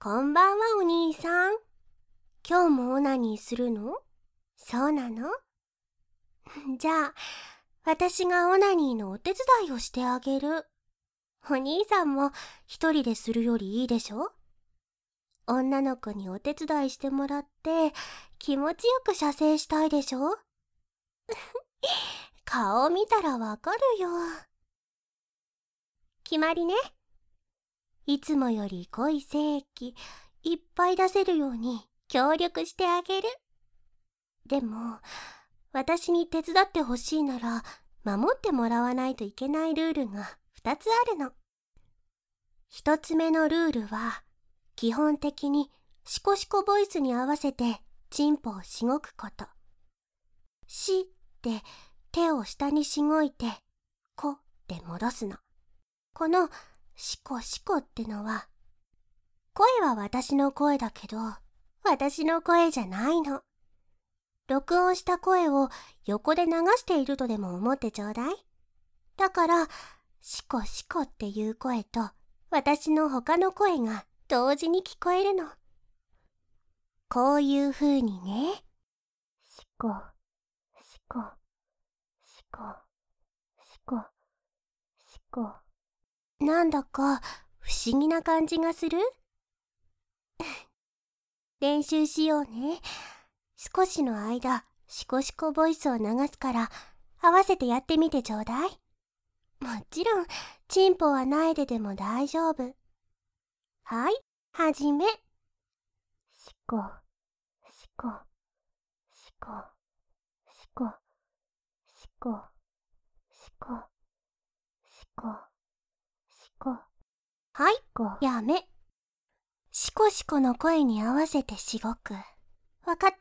こんばんは、お兄さん。今日もオナニーするの？そうなの？じゃあ、私がオナニーのお手伝いをしてあげる。お兄さんも一人でするよりいいでしょ？女の子にお手伝いしてもらって気持ちよく射精したいでしょ？顔見たらわかるよ。決まりね。いつもより濃い精液いっぱい出せるように協力してあげる。でも、私に手伝ってほしいなら守ってもらわないといけないルールが2つあるの。1つ目のルールは、基本的にシコシコボイスに合わせてチンポをしごくこと。しって手を下にしごいて、こって戻すの。このシコシコってのは、声は私の声だけど、私の声じゃないの。録音した声を横で流しているとでも思ってちょうだい。だから、シコシコっていう声と私の他の声が同時に聞こえるの。こういう風にね。シコ、シコ、シコ、シコ、シコ。なんだか不思議な感じがする？練習しようね。少しの間、シコシコボイスを流すから、合わせてやってみてちょうだい。もちろん、チンポはないででも大丈夫。はい、はじめ。シコ、シコ、シコ、シコ、シコ、シコ、シコ、シコ。はい、やめ。シコシコの声に合わせてしごく。わかった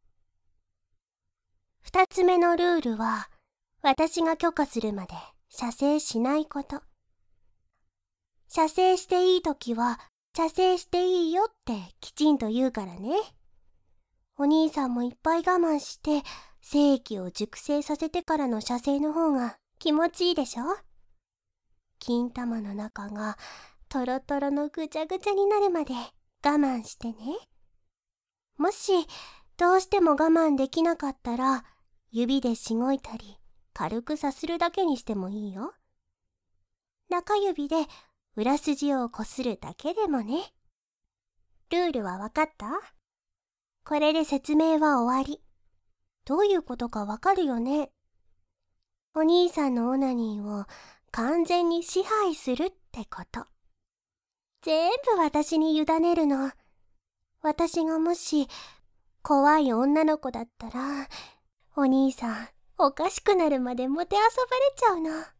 ？2つ目のルールは、私が許可するまで射精しないこと。射精していいときは、射精していいよってきちんと言うからね。お兄さんもいっぱい我慢して、精液を熟成させてからの射精の方が気持ちいいでしょ？金玉の中がトロトロのぐちゃぐちゃになるまで我慢してね。もし、どうしても我慢できなかったら、指でしごいたり、軽くさするだけにしてもいいよ。中指で裏筋をこするだけでもね。ルールはわかった？これで説明は終わり。どういうことかわかるよね。お兄さんのオナニーを完全に支配するってこと。全部私に委ねるの。私がもし怖い女の子だったら、お兄さんおかしくなるまでもてあそばれちゃうの。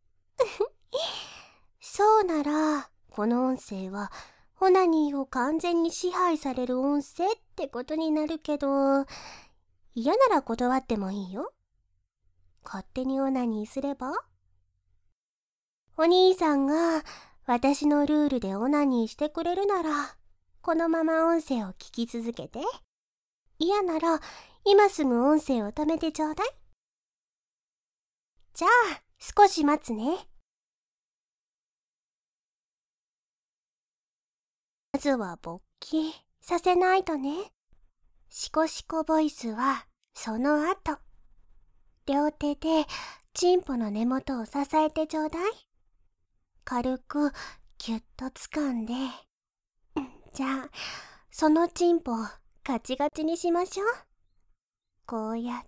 そうなら、この音声はオナニーを完全に支配される音声ってことになるけど、嫌なら断ってもいいよ。勝手にオナニーすれば？お兄さんが私のルールでオナニーしてくれるなら、このまま音声を聞き続けて。嫌なら今すぐ音声を止めてちょうだい。じゃあ少し待つね。まずは勃起させないとね。シコシコボイスはその後。両手でチンポの根元を支えてちょうだい。軽くギュッと掴んで。じゃあそのチンポをガチガチにしましょう。こうやって。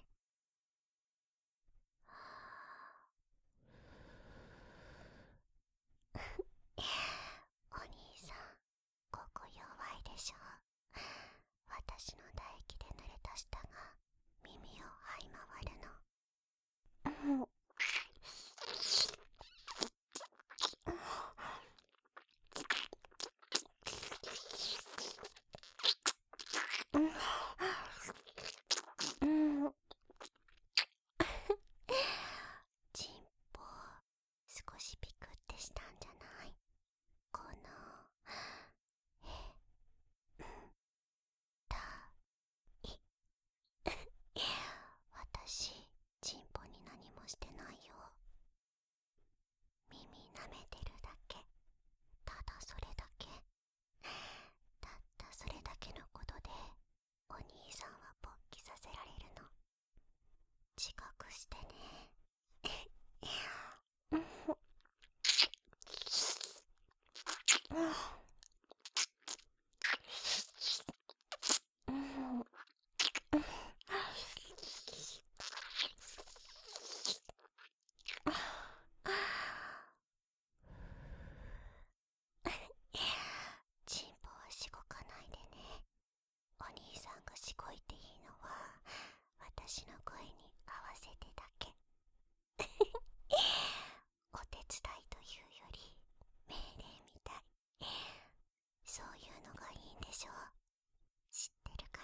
お兄さん、ここ弱いでしょ。私の唾液で濡れた舌が耳を這い回るの。チンポ少しピクってしたんじゃない？このたいチンポはしごかないでね。お兄さんがしごいていいのは私の声に合わせてだけ。お手伝いというより命令みたい。そういうのがいいんでしょ。知ってるから。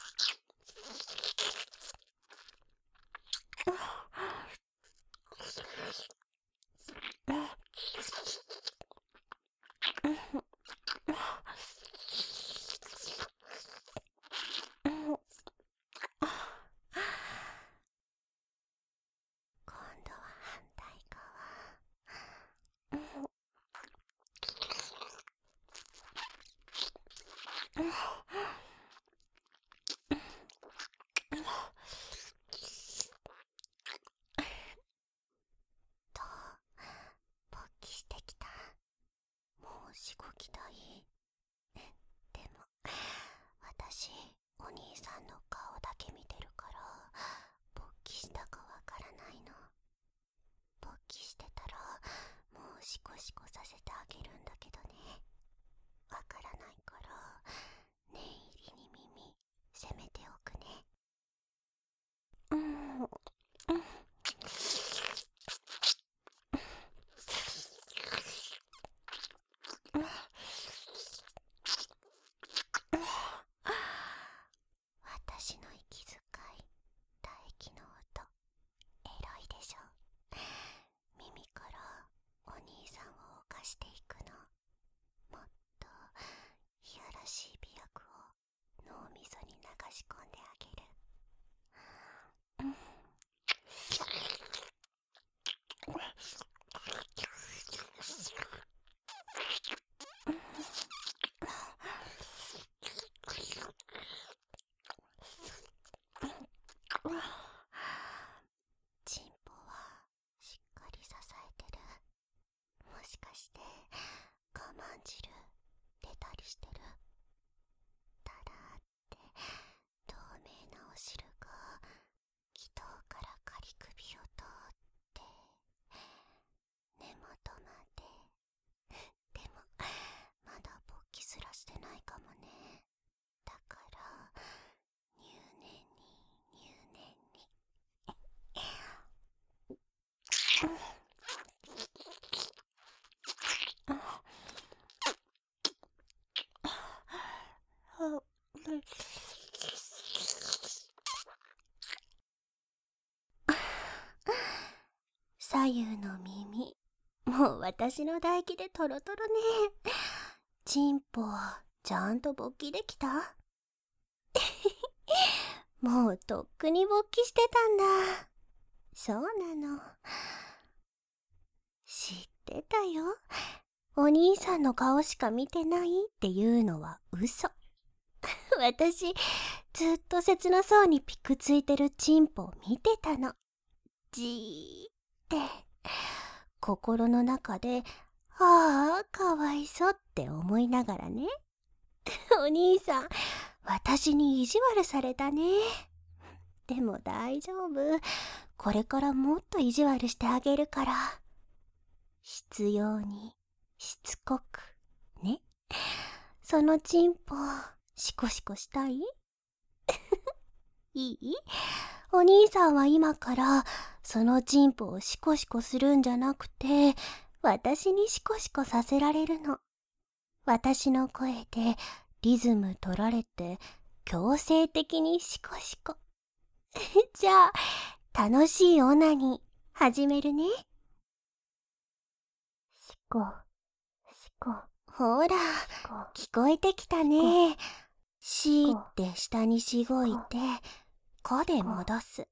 今度は反対側。と、勃起してきた。もうしごきたい。でも私お兄さんの顔だけ見てるから勃起したかわからないの。勃起してたらもうシコシコさせてあげるんだけどね。わからないから念入りに耳攻めておくね。私の息遣い、唾液の音、エロいでしょ。耳からお兄さんを犯していくの。もっといやらしい美薬を脳みそに流し込んであげる。チンポはしっかり支えてる。もしかして我慢汁出たりしてる？ただって透明なお汁が気筒から仮首を通って根元まで。でもまだ勃起すらしてないかもね。だから入念に入念に。左右の耳、もう私の唾液でトロトロね。チンポ、ちゃんと勃起できた？もうとっくに勃起してたんだ。そうなの。知ってたよ。お兄さんの顔しか見てないっていうのは嘘。私、ずっと切なそうにピクついてるチンポを見てたの。じーって。心の中で、ああ、かわいそうって思いながらね。お兄さん、私に意地悪されたね。でも大丈夫。これからもっと意地悪してあげるから。必要に、しつこく、ね。そのチンポ、シコシコしたい？いい？お兄さんは今から、そのチンポをシコシコするんじゃなくて、私にシコシコさせられるの。私の声でリズム取られて、強制的にシコシコ。じゃあ、楽しいオナニー、始めるね。シコ、シコ。ほら、聞こえてきたね。シーって下にしごいて、コで戻す。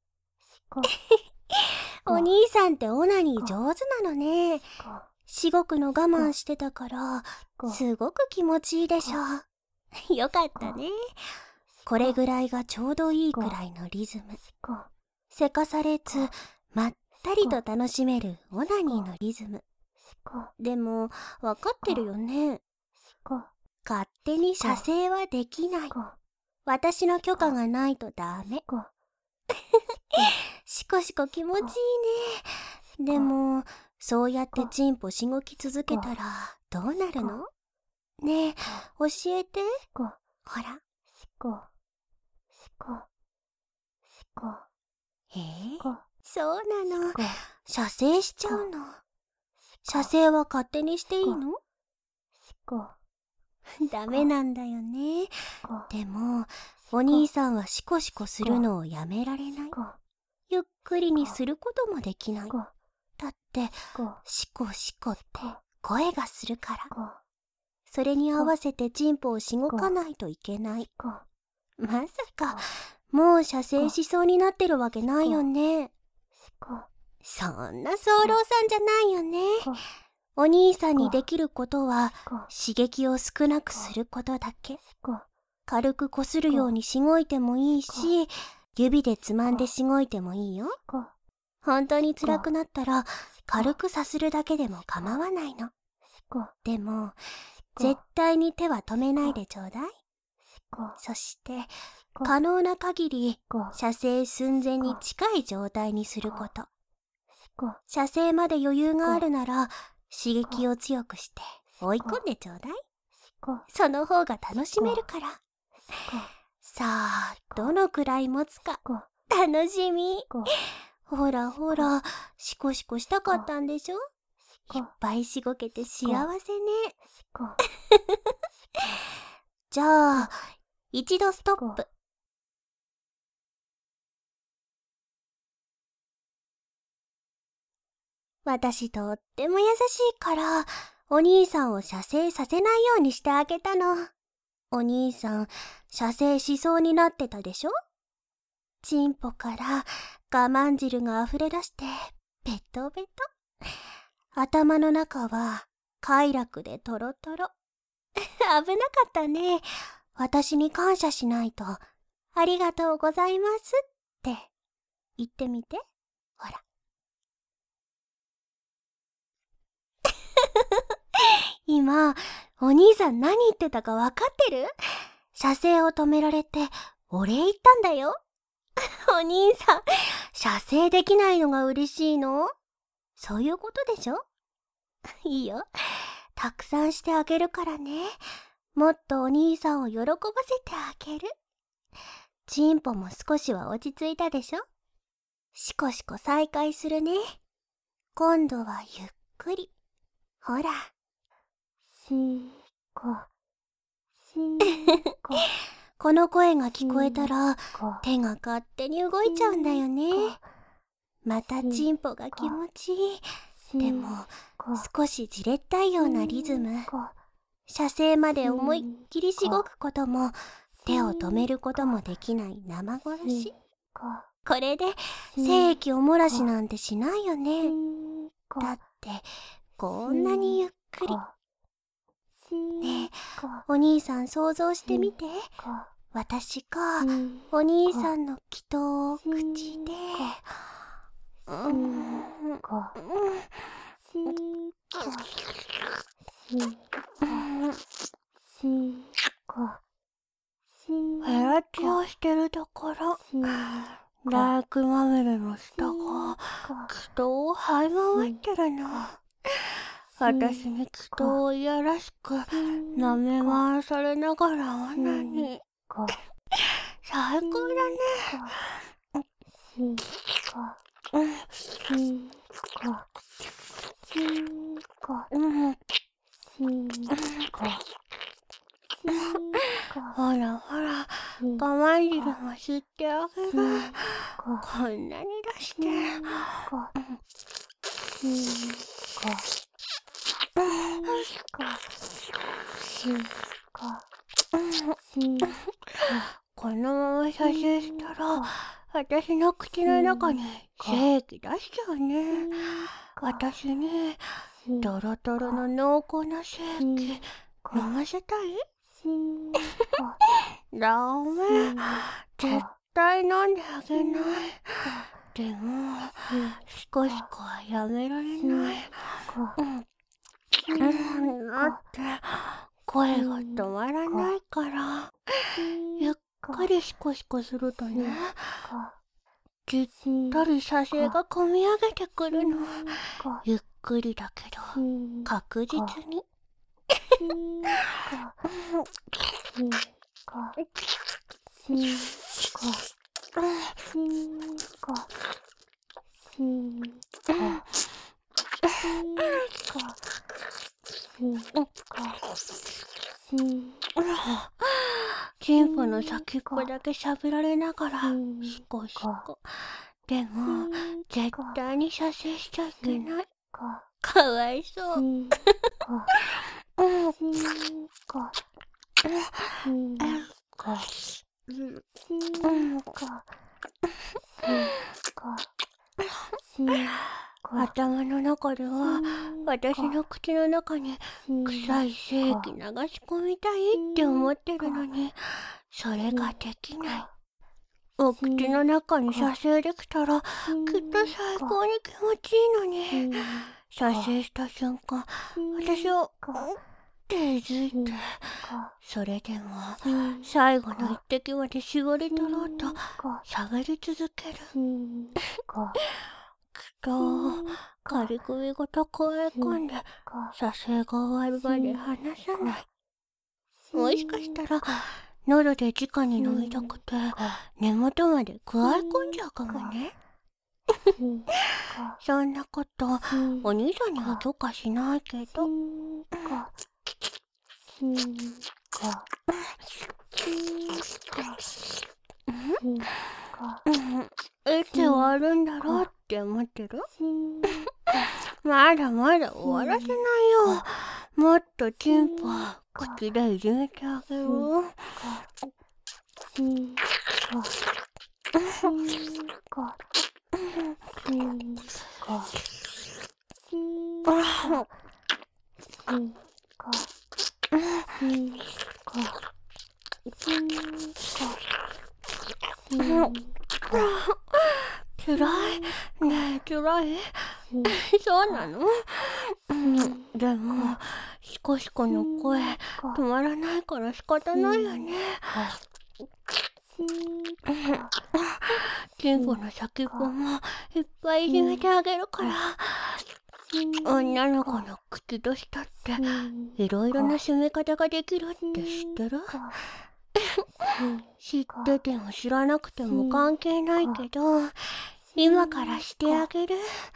お兄さんってオナニー上手なのね。しごくの我慢してたから、すごく気持ちいいでしょ。よかったね。これぐらいがちょうどいいくらいのリズム。せかされず、まったりと楽しめるオナニーのリズム。 でも、わかってるよね。勝手に射精はできない。私の許可がないとダメ。シコシコ気持ちいいね。でも、そうやってチンポしごき続けたらどうなるの？ねえ、教えて。ほら。そうなの。射精しちゃうの。射精は勝手にしていいの？ダメなんだよね。でも、お兄さんはシコシコするのをやめられない。ゆっくりにすることもできない。だって、シコシコって声がするから。それに合わせてチンポをしごかないといけない。まさか、もう射精しそうになってるわけないよね。そんな早漏さんじゃないよね。お兄さんにできることは、刺激を少なくすることだけ。軽くこするようにしごいてもいいし、指でつまんでしごいてもいいよ。本当に辛くなったら、軽くさするだけでも構わないの。でも、絶対に手は止めないでちょうだい。そして、可能な限り、射精寸前に近い状態にすること。射精まで余裕があるなら、刺激を強くして追い込んでちょうだい。その方が楽しめるから。さあ、どのくらい持つか、楽しみ。ほらほら、シコシコしたかったんでしょ？いっぱいしごけて幸せね。じゃあ、一度ストップ。私とっても優しいから、お兄さんを射精させないようにしてあげたの。お兄さん、射精しそうになってたでしょ？チンポから我慢汁が溢れ出して、ベトベト。頭の中は快楽でトロトロ。危なかったね。私に感謝しないと、ありがとうございますって言ってみて。ほら。今、お兄さん何言ってたかわかってる？射精を止められて、お礼言ったんだよ。お兄さん、射精できないのが嬉しいの？そういうことでしょ？いいよ。たくさんしてあげるからね。もっとお兄さんを喜ばせてあげる。チンポも少しは落ち着いたでしょ？シコシコ再開するね。今度はゆっくり。ほら。この声が聞こえたら、手が勝手に動いちゃうんだよね。またチンポが気持ちいい。でも、少しじれったいようなリズム。射精まで思いっきりしごくことも、手を止めることもできない生殺し。これで、精液を漏らしなんてしないよね。だって、こんなにゆっくり。ねえ、お兄さん想像してみて。私がお兄さんの気筒を口で、ヘラチをしてるところ、唾液まみれの下が気筒を這い回ってるの。私に気筒をいやらしく舐め回されながらオナニー。最高だね。ほらほら、我慢汁も吸ってあげる。こんなに出して。このまま射精したら、私の口の中に精液出しちゃうね。私にドロドロの濃厚な精液飲ませたい？ダメ。絶対飲んであげない。でも、シコシコはやめられない。 だって声が止まらないから、ゆっくりシコシコするとね、ぎったり射精がこみ上げてくるの。ゆっくりだけど確実に。チンポの先っぽだけ喋られながらシコシコ。でも絶対に射精しちゃいけない。かわいそう。頭の中では私の口の中に臭い精液流し込みたいって思ってるのに、それができない。お口の中に射精できたらきっと最高に気持ちいいのに、射精した瞬間私をっていづいて、それでも最後の一滴まで絞り取ろうと喋り続ける。きっと刈り首ごと加え込んで射精が終わるまで離さない。もしかしたら喉で直に飲みたくて根元まで加え込んじゃうかもね。そんなことお兄さんには許可しないけど。いつ終わるんだろうって思ってる？まだまだ終わらせないよ。もっとチンポ口でいじめてあげる。つらいねえ、つらいそうなの？でもシコシコの声止まらないから仕方ないよね。チンポの先っぽもいっぱいいじめてあげるから。女の子の口と舌っていろいろな締め方ができるって知ってる？知ってても知らなくても関係ないけど、今からしてあげる。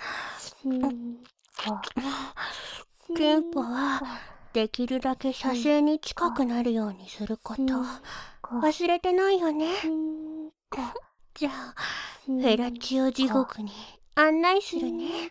チンポはできるだけ射精に近くなるようにすること忘れてないよね。じゃあフェラチオ地獄に案内するね。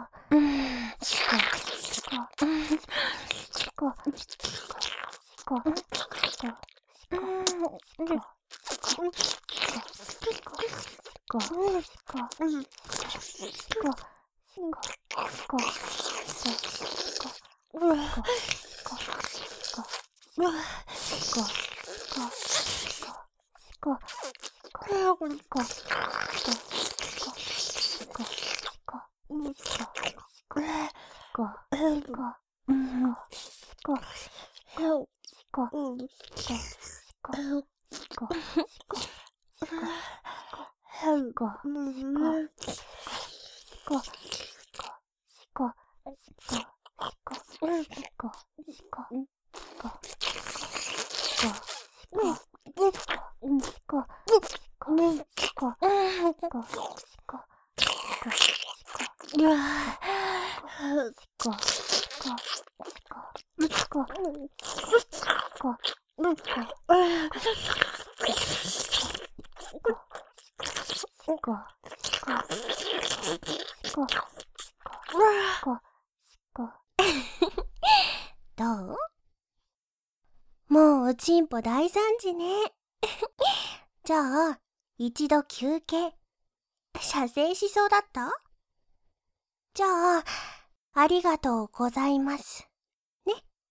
どう？もうおちんぽ大惨事ね。じゃあ一度休憩。射精しそうだった？じゃあありがとうございますね。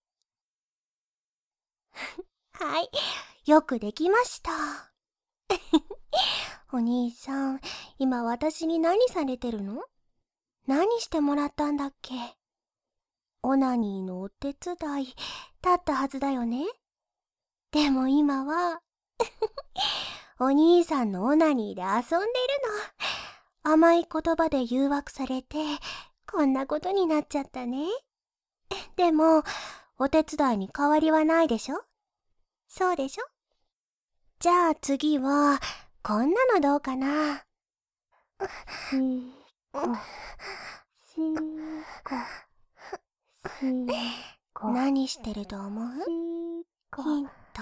はい、よくできました。お兄さん、今私に何されてるの？何してもらったんだっけ？ オナニーのお手伝いだったはずだよね。でも今はお兄さんのオナニーで遊んでるの。甘い言葉で誘惑されてこんなことになっちゃったね。でもお手伝いに変わりはないでしょ。そうでしょ。じゃあ次はこんなのどうかな。何してると思う？ヒント。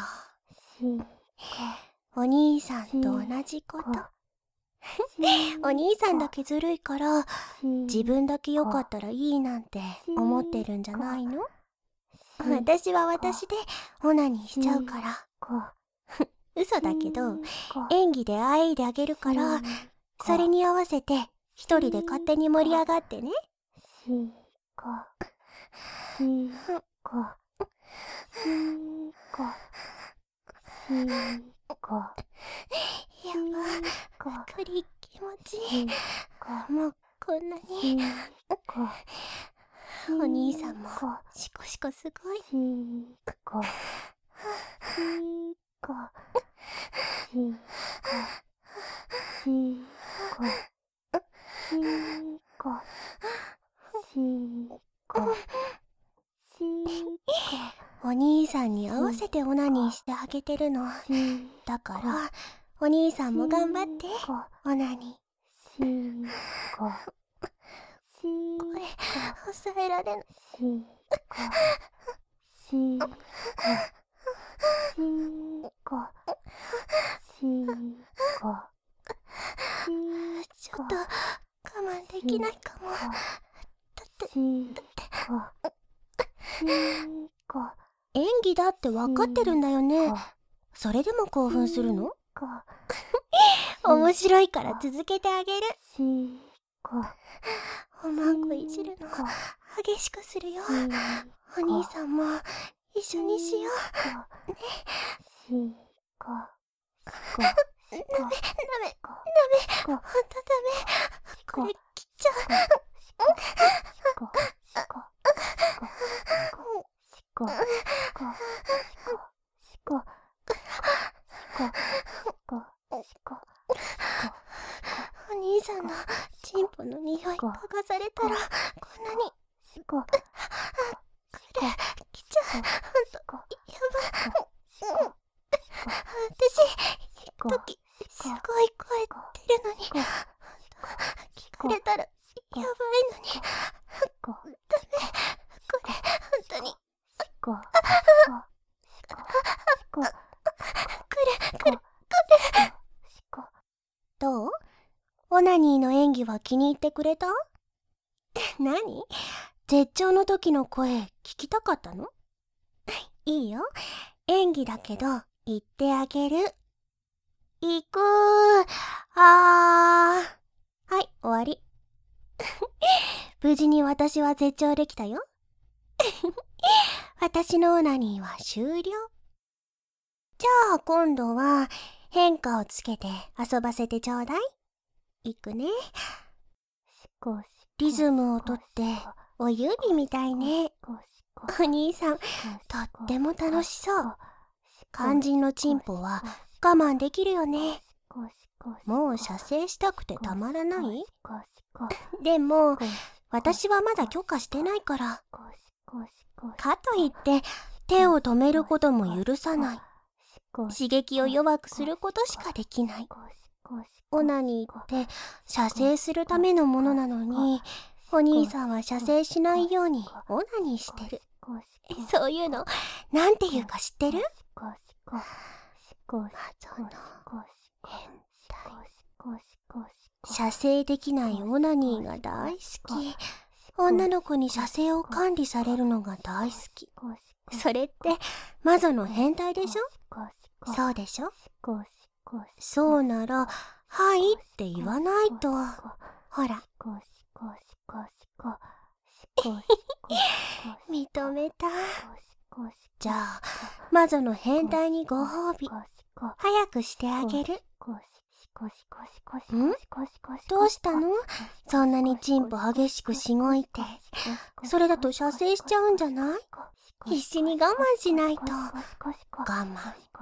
お兄さんと同じこと。お兄さんだけずるいから自分だけ良かったらいいなんて思ってるんじゃないの？私は私でオナニーしちゃうから。嘘だけど演技であえいであげるから、それに合わせて一人で勝手に盛り上がってね。やば、くり気持ちいい。もうこんなに。お兄さんもシコシコすごい。お兄さんに合わせてオナニーしてあげてるの。だからお兄さんも頑張ってオナニー。声抑えられない。ちょっと我慢できないかも。だって演技だって分かってるんだよね。それでも興奮するの？面白いから続けてあげる。おまんこいじるの激しくするよ。お兄さんも一緒にしようね。ダメ、ほんとダメ。これ切っちゃう。お兄さんのチンポの匂い嗅がされたらこんなに。これ来ちゃう。ほんとやば。私一時すごい声出るのに聞かれたらやばいのに。ダメ、これほんとに。くる。どう？オナニーの演技は気に入ってくれた？何？絶頂の時の声聞きたかったの？いいよ。演技だけど言ってあげる。行くー。はい、終わり。無事に私は絶頂できたよ。私のオナニーは終了。じゃあ今度は変化をつけて遊ばせてちょうだい。いくね。リズムをとってお指みたいね。お兄さんとっても楽しそう。肝心のチンポは我慢できるよね。もう射精したくてたまらない？でも私はまだ許可してないから。かといって手を止めることも許さない。刺激を弱くすることしかできない。オナニーって射精するためのものなのに、お兄さんは射精しないようにオナニーしてる。そういうのなんていうか知ってる？謎の変態。射精できないオナニーが大好き。女の子に射精を管理されるのが大好き。それって魔女の変態でしょ？そうでしょ？そうならはいって言わないと。ほら。認めた。じゃあ魔女の変態にご褒美早くしてあげる。 どうしたの？そんなにチンポ激しくしごいて。それだと射精しちゃうんじゃない？必死に我慢しないと。我慢。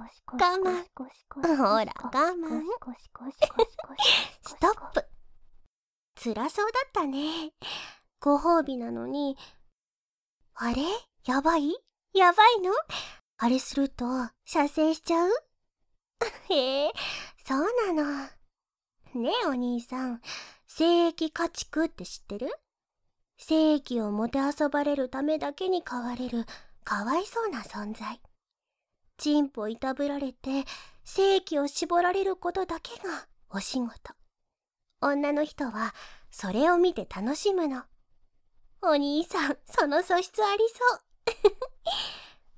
ほら、我慢。ストップ。辛そうだったね。ご褒美なのに。あれ？やばいの？あれすると射精しちゃう？へえ、そうなの。ねえお兄さん、精液家畜って知ってる？精液をもてあそばれるためだけに飼われるかわいそうな存在。チンポいたぶられて精液を絞られることだけがお仕事。女の人はそれを見て楽しむの。お兄さん、その素質ありそう。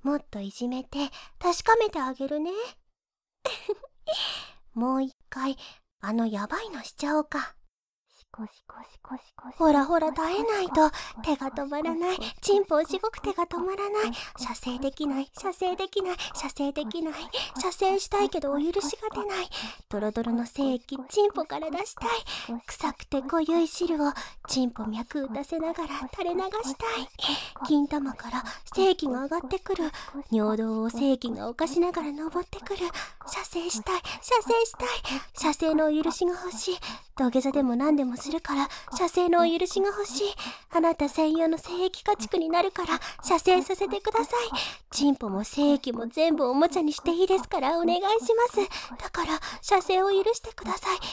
もっといじめて確かめてあげるね。もう一回あのヤバいのしちゃおうか。ほら耐えないと手が止まらない。チンポしごく手が止まらない。射精できない。射精したいけどお許しが出ない。ドロドロの精液チンポから出したい。臭くて濃ゆい汁をチンポ脈打たせながら垂れ流したい。金玉から精液が上がってくる。尿道を精液が犯しながら登ってくる。射精したい。射精のお許しが欲しい。土下座でも何でもするから射精のお許しが欲しい。あなた専用の精液家畜になるから射精させてください。チンポも精液も全部おもちゃにしていいですからお願いします。だから射精を許してください。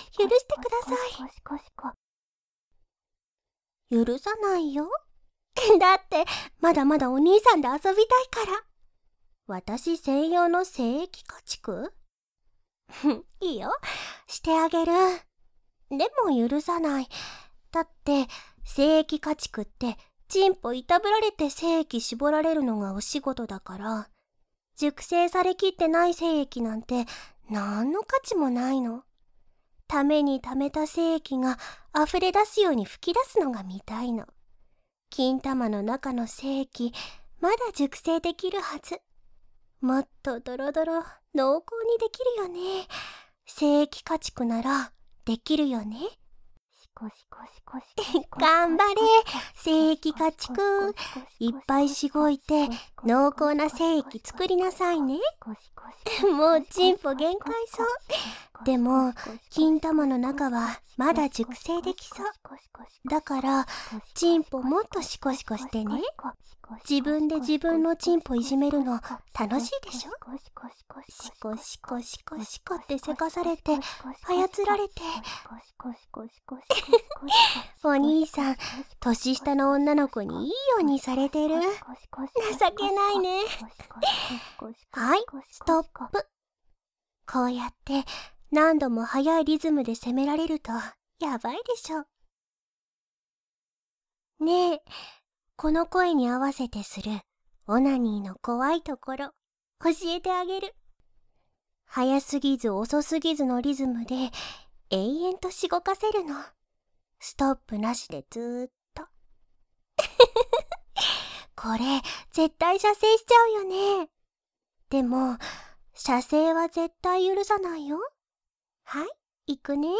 許さないよ。だってまだまだお兄さんで遊びたいから。私専用の精液家畜？いいよ、してあげる。でも許さない。だって精液家畜ってチンポいたぶられて精液絞られるのがお仕事だから、熟成されきってない精液なんて何の価値もないの。ために溜めた精液が溢れ出すように吹き出すのが見たいの。金玉の中の精液まだ熟成できるはず。もっとドロドロ濃厚にできるよね。精液家畜ならできるよね。頑張れ精液家畜。いっぱいしごいて濃厚な精液作りなさいね。もうチンポ限界そう。でも金玉の中はまだ熟成できそう。だからチンポもっとシコシコしてね。自分で自分のチンポいじめるの楽しいでしょ？シコってせかされて操られて。お兄さん、年下の女の子にいいようにされてる。情けないね。はい、ストップ。こうやって何度も速いリズムで攻められるとやばいでしょ。ねえ、この声に合わせてするオナニーの怖いところ教えてあげる。早すぎず遅すぎずのリズムで永遠としごかせるの。ストップなしでずーっと。これ絶対射精しちゃうよね。でも射精は絶対許さないよ。はい、行くね。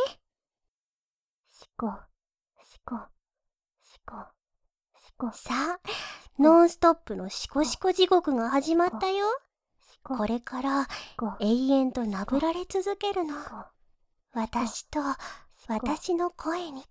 さあ、ノンストップのシコシコ地獄が始まったよ。これから永遠となぶられ続けるの。私と私の声に。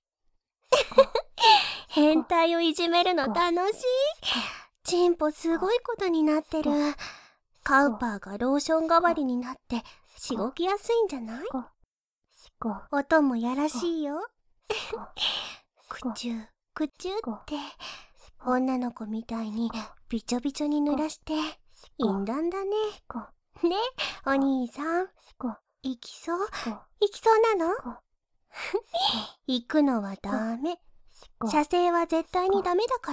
変態をいじめるの楽しい。チンポすごいことになってる。カウパーがローション代わりになってしごきやすいんじゃない？音もやらしいよ。くちゅって女の子みたいにびちょびちょに濡らして淫乱だね。ね、お兄さん、行きそうなの？行くのはダメ。射精は絶対にダメだから。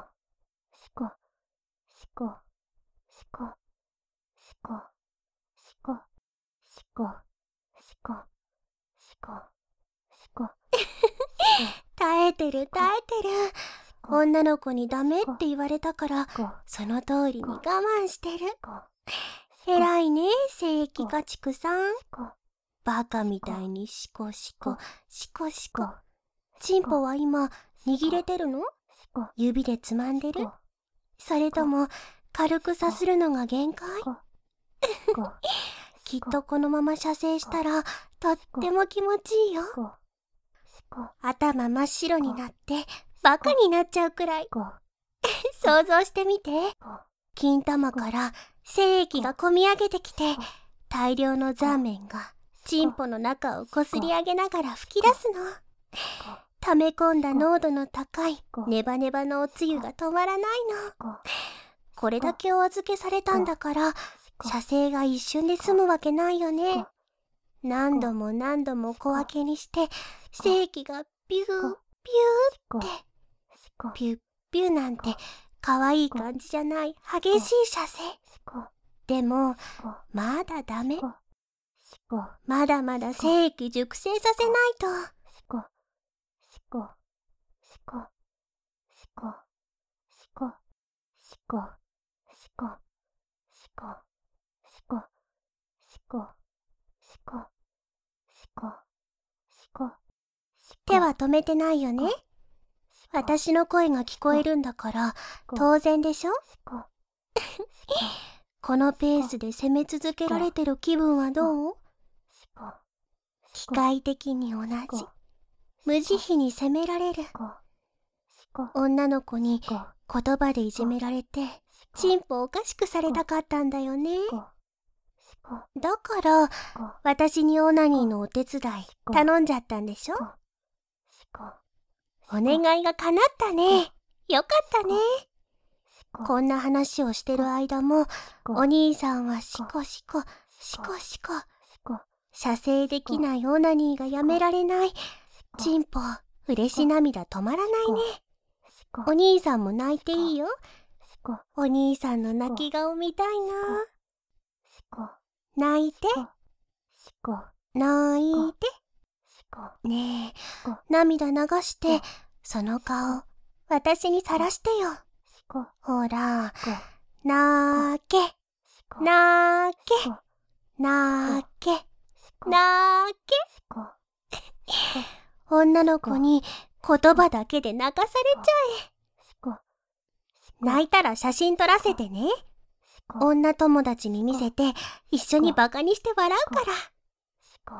耐えてる。女の子にダメって言われたからその通りに我慢してる。偉いね、精液家畜さん。 バカみたいにシコシコ、シコシコ。チンポは今、握れてるの？指でつまんでる？それとも、軽くさするのが限界？きっとこのまま射精したら、とっても気持ちいいよ。頭真っ白になって、バカになっちゃうくらい。想像してみて。金玉から精液がこみ上げてきて、大量の残麺がチンポの中をこすり上げながら吹き出すの。溜め込んだ濃度の高いネバネバのおつゆが止まらないの。これだけお預けされたんだから、射精が一瞬で済むわけないよね。何度も何度も小分けにして、精液がビュー、ビューって。ピュッピュなんて、可愛い感じじゃない激しい射精。でも、まだダメ。まだまだ精液熟成させないと。手は止めてないよね。私の声が聞こえるんだから、当然でしょ？このペースで攻め続けられてる気分はどう？機械的に同じ。無慈悲に責められる。女の子に言葉でいじめられて、チンポおかしくされたかったんだよね。だから、私にオナニーのお手伝い頼んじゃったんでしょ？お願いが叶ったね。よかったね。こんな話をしてる間も、お兄さんはシコシコ、シコシコ。射精できないオナニーがやめられない。チンポ、嬉し涙止まらないね。お兄さんも泣いていいよ。お兄さんの泣き顔見たいな。泣いて。泣いて。ねえ、涙流して、その顔、私にさらしてよ。ほら、泣け、泣け、泣け、泣け。女の子に言葉だけで泣かされちゃえ。泣いたら写真撮らせてね。女友達に見せて一緒にバカにして笑うから。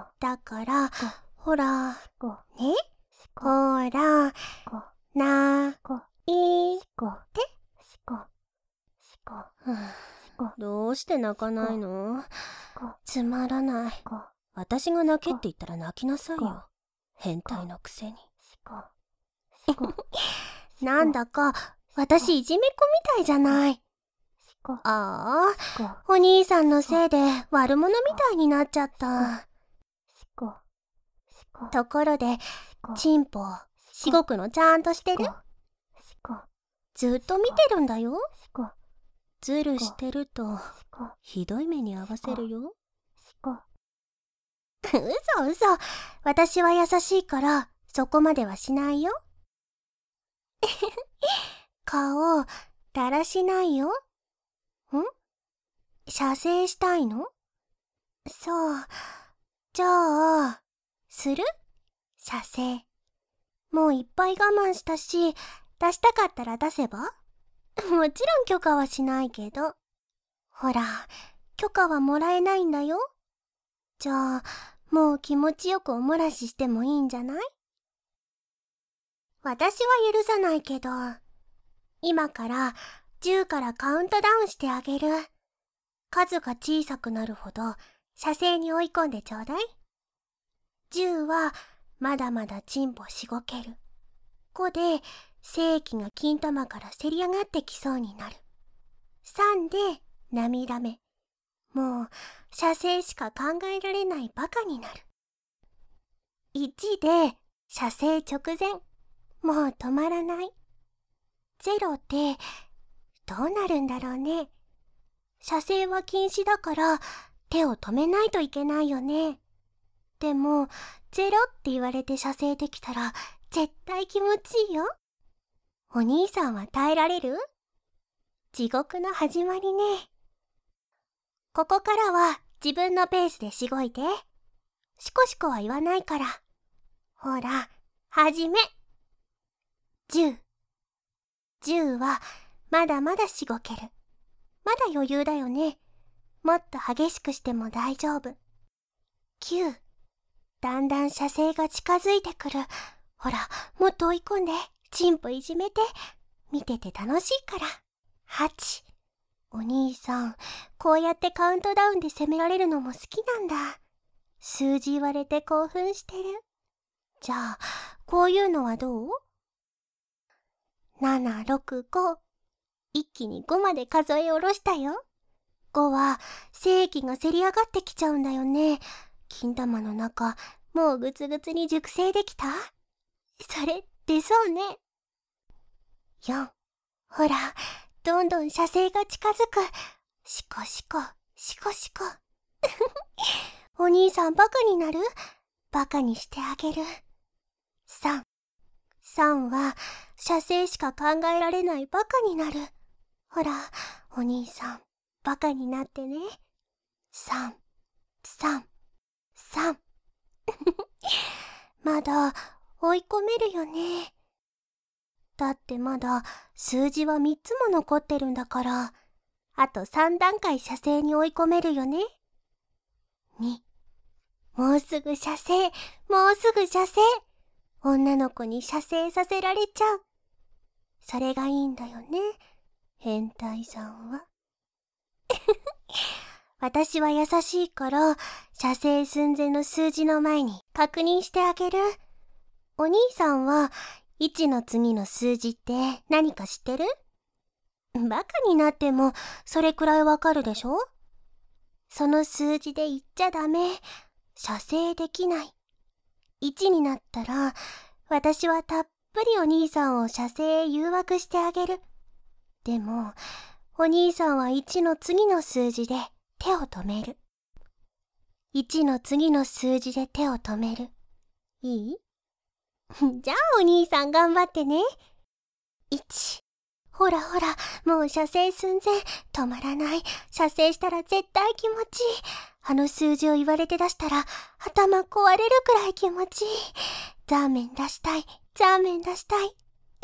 だから、ほら、ね？ほら、いて。どうして泣かないの？つまらない。私が泣けって言ったら泣きなさいよ。変態のくせに。なんだか、私いじめっ子みたいじゃない。ああ、お兄さんのせいで悪者みたいになっちゃった。ところで、チンポ、しごくのちゃんとしてる？ずっと見てるんだよ。ズルしてると、ひどい目に遭わせるよ。嘘嘘。私は優しいから、そこまではしないよ。顔、だらしないよ。射精したいの？そう。じゃあ、する？射精。もういっぱい我慢したし、出したかったら出せば？もちろん許可はしないけど。ほら、許可はもらえないんだよ。じゃあ、もう気持ちよくお漏らししてもいいんじゃない？私は許さないけど、今から10からカウントダウンしてあげる。数が小さくなるほど射精に追い込んでちょうだい。10はまだまだチンポしごける。5で精液が金玉からせり上がってきそうになる。3で涙目。もう射精しか考えられないバカになる。1で射精直前。もう止まらない。0でどうなるんだろうね。射精は禁止だから手を止めないといけないよね。でも0って言われて射精できたら絶対気持ちいいよ。お兄さんは耐えられる？地獄の始まりね。ここからは自分のペースでしごいて。 シコシコは言わないから。ほら、はじめ。10。10はまだまだしごける。まだ余裕だよね。もっと激しくしても大丈夫。9。だんだん射精が近づいてくる。ほら、もっと追い込んで、チンポいじめて。見てて楽しいから。8。お兄さん、こうやってカウントダウンで責められるのも好きなんだ。数字言われて興奮してる。じゃあ、こういうのはどう？ 7、6、5。一気に5まで数え下ろしたよ。5は精液がせり上がってきちゃうんだよね。金玉の中、もうグツグツに熟成できた？それ、出そうね。4。ほら、どんどん射精が近づく。シコシコ、シコシコ。お兄さんバカになる？バカにしてあげる。3。3は、射精しか考えられないバカになる。ほら、お兄さん、バカになってね。3、3、3。まだ追い込めるよね。だってまだ数字は3つも残ってるんだから、あと3段階射精に追い込めるよね。2、もうすぐ射精、もうすぐ射精。女の子に射精させられちゃう。それがいいんだよね、変態さんは。私は優しいから、射精寸前の数字の前に確認してあげる。お兄さんは、1の次の数字って何か知ってる？バカになっても、それくらいわかるでしょ？その数字で言っちゃダメ。射精できない。1になったら、私はたっぷりお兄さんを射精へ誘惑してあげる。でも、お兄さんは1の次の数字で手を止める。1の次の数字で手を止める。いい？じゃあお兄さん頑張ってね。1。ほらほら、もう射精寸前。止まらない。射精したら絶対気持ちいい。あの数字を言われて出したら、頭壊れるくらい気持ちいい。ザーメン出したい。ザーメン出したい。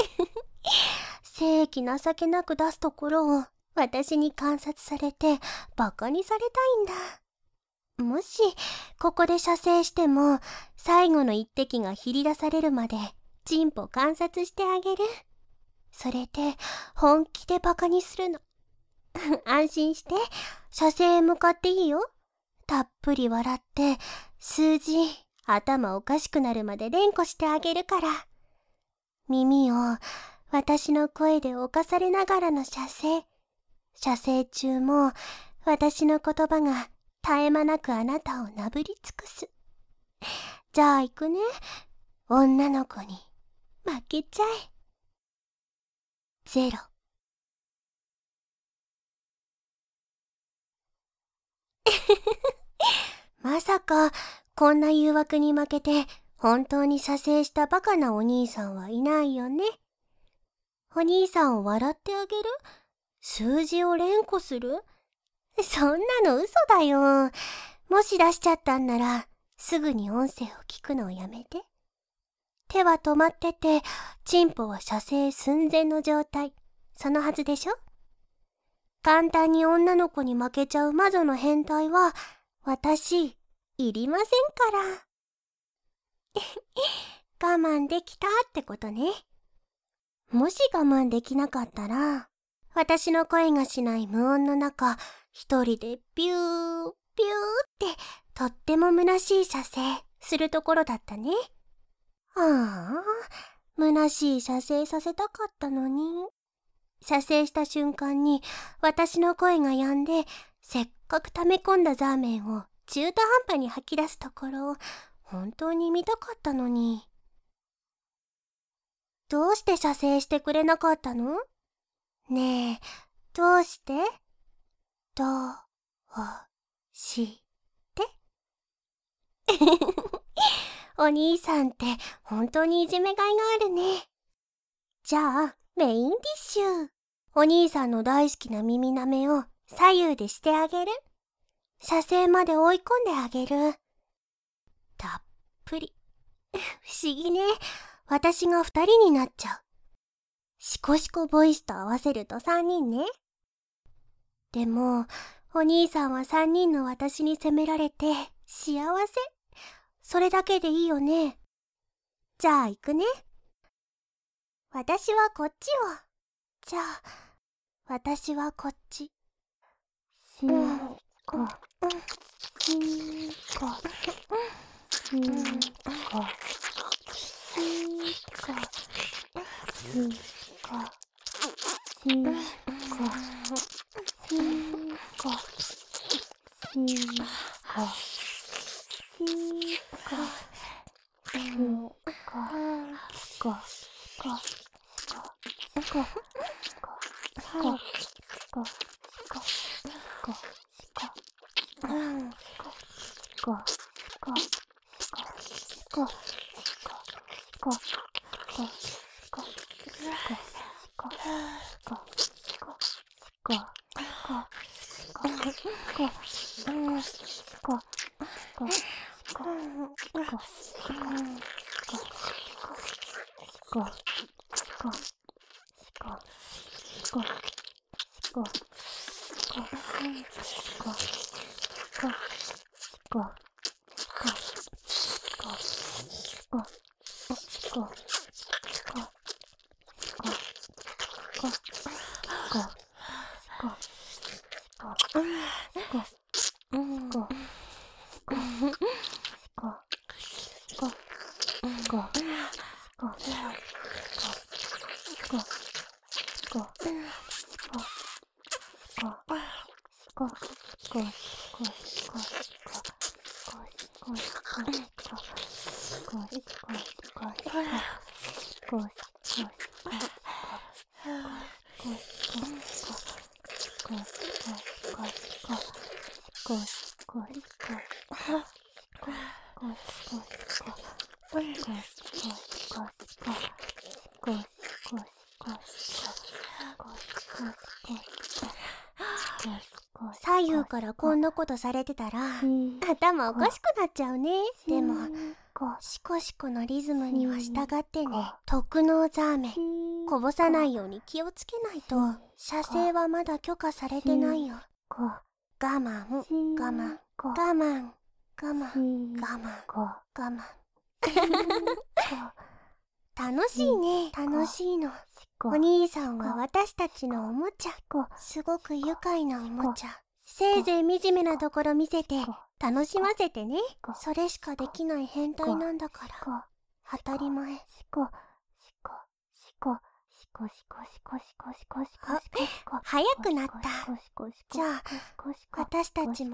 精液情けなく出すところを、私に観察されて、バカにされたいんだ。もし、ここで射精しても、最後の一滴がひり出されるまで、チンポ観察してあげる。それで、本気でバカにするの。安心して、射精へ向かっていいよ。たっぷり笑って、数字、頭おかしくなるまで連呼してあげるから。耳を、私の声で侵されながらの射精。射精中も、私の言葉が、絶え間なくあなたをなぶり尽くす。じゃあ行くね。女の子に負けちゃえ。0。まさか、こんな誘惑に負けて、本当に射精したバカなお兄さんはいないよね。お兄さんを笑ってあげる？数字を連呼する？そんなの嘘だよ。もし出しちゃったんなら、すぐに音声を聞くのをやめて。手は止まってて、チンポは射精寸前の状態。そのはずでしょ？簡単に女の子に負けちゃう魔女の変態は、私、いりませんから。我慢できたってことね。もし我慢できなかったら、私の声がしない無音の中、一人でピュー、ピューって、とっても虚しい射精するところだったね。ああ、虚しい射精させたかったのに。射精した瞬間に私の声が止んで、せっかく溜め込んだザーメンを中途半端に吐き出すところを本当に見たかったのに。どうして射精してくれなかったの？ねえ、どうして？どうしてお兄さんって本当にいじめがいがあるね。じゃあ、メインディッシュ。お兄さんの大好きな耳舐めを左右でしてあげる。射精まで追い込んであげる。 ぷり。不思議ね。私が2人になっちゃう。シコシコボイスと合わせると3人ね。でも、お兄さんは3人の私に責められて幸せ。それだけでいいよね。じゃあ行くね。私はこっちを。じゃあ、私はこっち。しこ、しこ、しこ、しこ、しこ、左右からこんなことされてたら頭おかしくなっちゃうね。でもシコシコのリズムには従ってね。特納ザーメンこぼさないように気をつけないと。射精はまだ許可されてないよ。我慢我慢我慢我慢我慢楽しいね。楽しいの。お兄さんは私たちのおもちゃ。すごく愉快なおもちゃ。せいぜい惨めなところ見せて楽しませてね。それしかできない変態なんだから。当たり前。早くなった。じゃあ私たちも。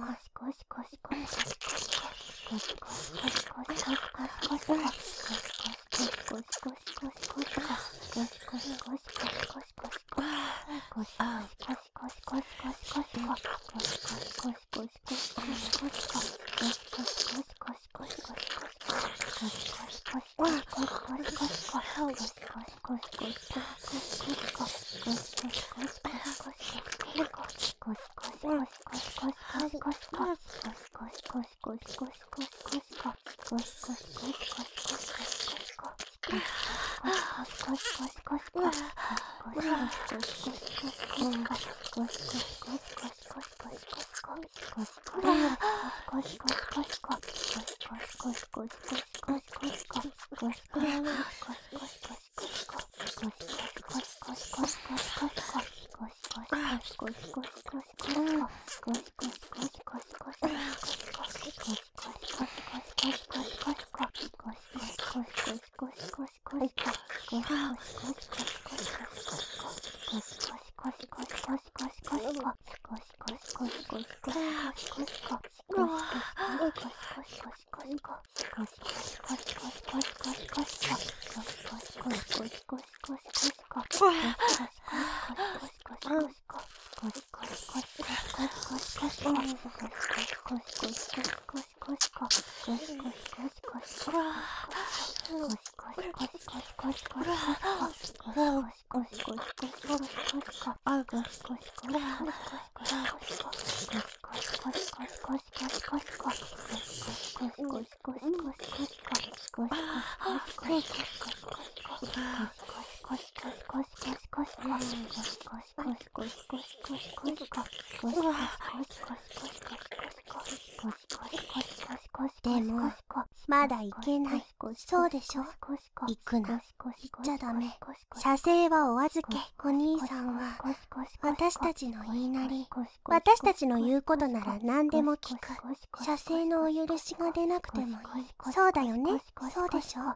でもまだ行けない。そうでしょ。行くな。行っちゃダメ。射精はお預け。お兄さんは私たちの言いなり、私たちの言うことなら何でも聞く。射精のお許しが出なくてもいい。そうだよね。そうでしょ。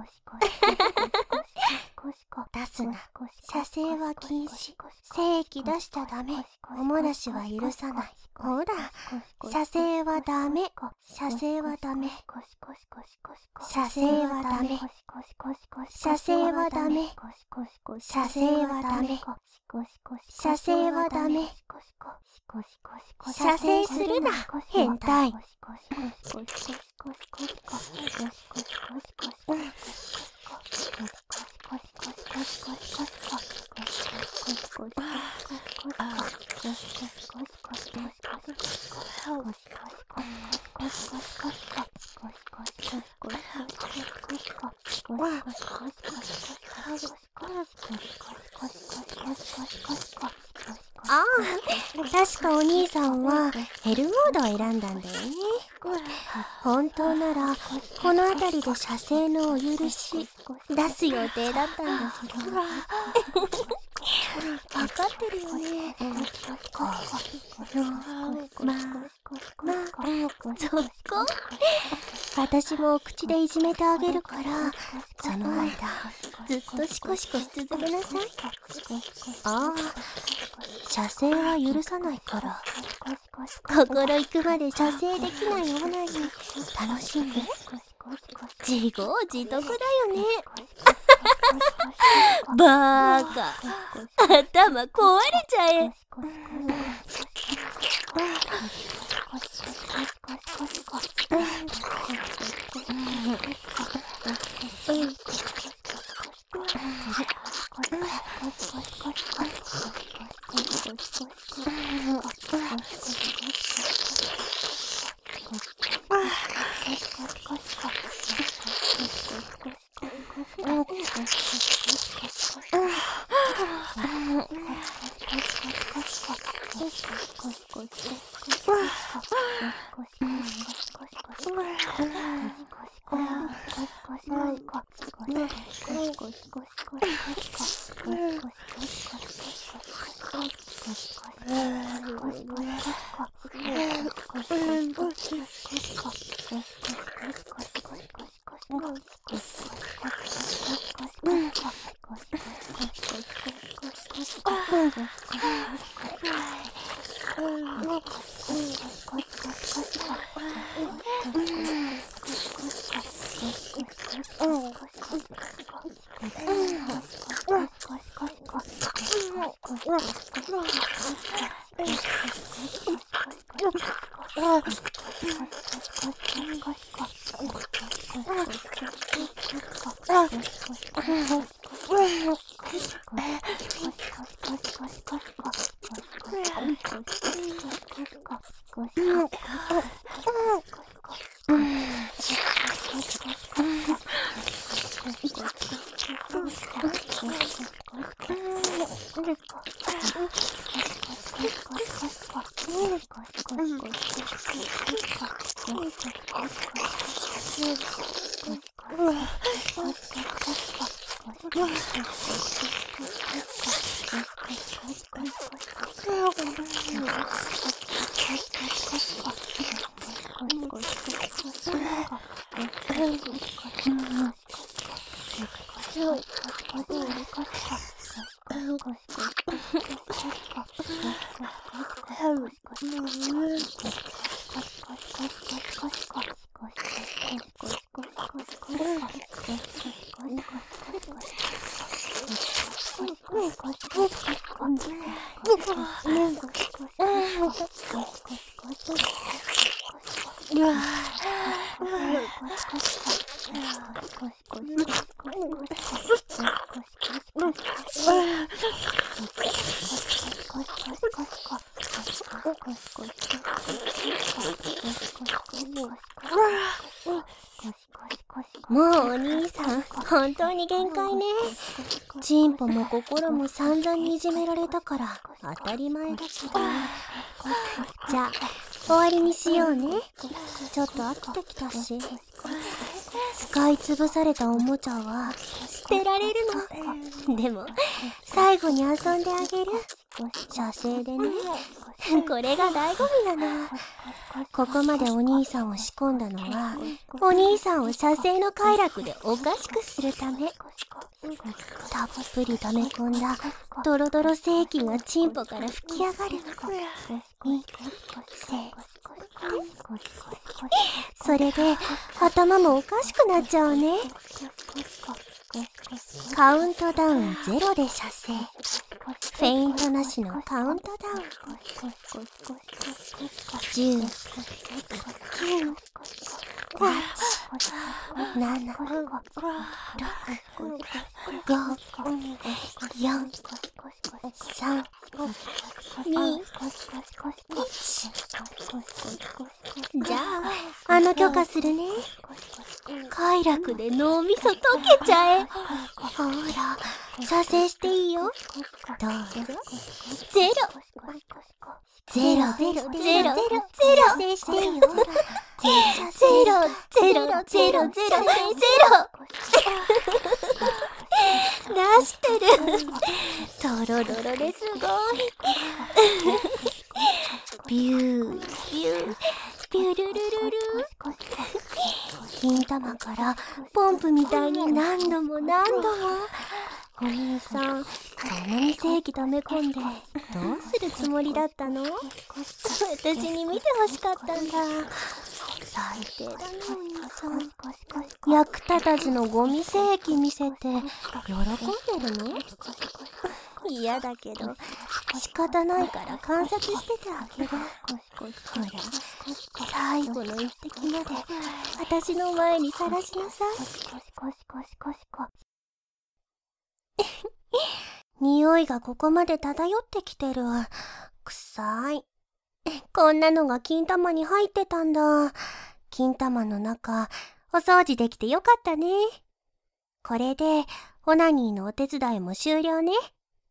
出すな。射精は禁止。精液出しちゃダメ。おもらしは許さない。ほら、射精はダメ。射精はダメ。射精はダメ。射精はダメ。射精はダメ。射精はダメ。射精するな、変態。ああ、確かお兄さんはヘルモードを選んだんだよね。本当ならこの辺りで射精のお許し出す予定だったんだけど。分かってるよね。そこ。私もお口でいじめてあげるから、その間ずっとシコシコし続けなさい。ああ、射精は許さないから、心行くまで射精できないオナニー楽しんで。自業自得だよね。バーカ、頭壊れちゃえ。もうお兄さん、本当に限界ね。 チンポも心も散々にいじめられたから当たり前だけど。じゃあ終わりにしようね。ちょっと飽きてきたし。使い潰されたおもちゃは捨てられるの。でも最後に遊んであげる。射精でね。これが醍醐味なの。ここまでお兄さんを仕込んだのは、お兄さんを射精の快楽でおかしくするため。たっぷり溜め込んだドロドロ精液がチンポから吹き上がる。それで頭もおかしくなっちゃうね。カウントダウン0で射精。フェイントなしのカウントダウン。10、9、8、7、6、5、4、3、2、1。じゃあ、許可するね。快楽で脳みそ溶けちゃえ。ほら、射精していいよ。どうぞ。ゼロ。ゼロ、ゼロ、ゼロ、ゼロ。射精していいよ。ゼロ、ゼロ、ゼロ、ゼロ、ゼロ。出してる。トロロロですごい。ビュー、ビュー、ビュルルルル。金玉からポンプみたいに何度も何度も。お兄さん、そんなに精液溜め込んでどうするつもりだったの？私に見てほしかったんだ。最低だね、お兄さん。役立たずのゴミ精液見せて喜んでるの？嫌だけど仕方ないから観察しててあげる。ほら、最後の一滴まで私の前にさらしなさい。匂いがここまで漂ってきてる。臭い。こんなのが金玉に入ってたんだ。金玉の中、お掃除できてよかったね。これでオナニーのお手伝いも終了ね。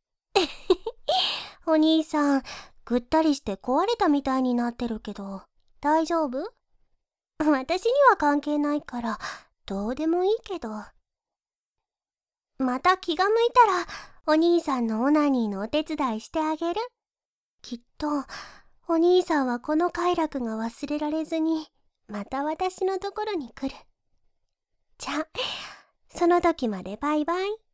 お兄さん、ぐったりして壊れたみたいになってるけど、大丈夫？私には関係ないから、どうでもいいけど。また気が向いたら、お兄さんのオナニーのお手伝いしてあげる。きっと、お兄さんはこの快楽が忘れられずに、また私のところに来る。じゃあ、その時までバイバイ。